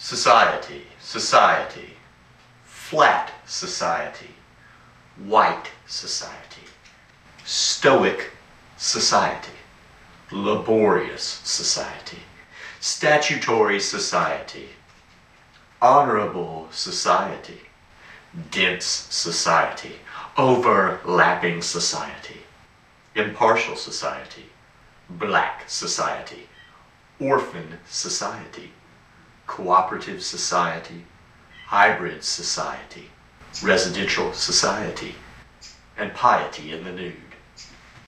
Society, society, flat society, white society, stoic society, laborious society, statutory society, honorable society, dense society, overlapping society, impartial society, black society, orphan society, cooperative society, hybrid society, residential society, and piety in the nude.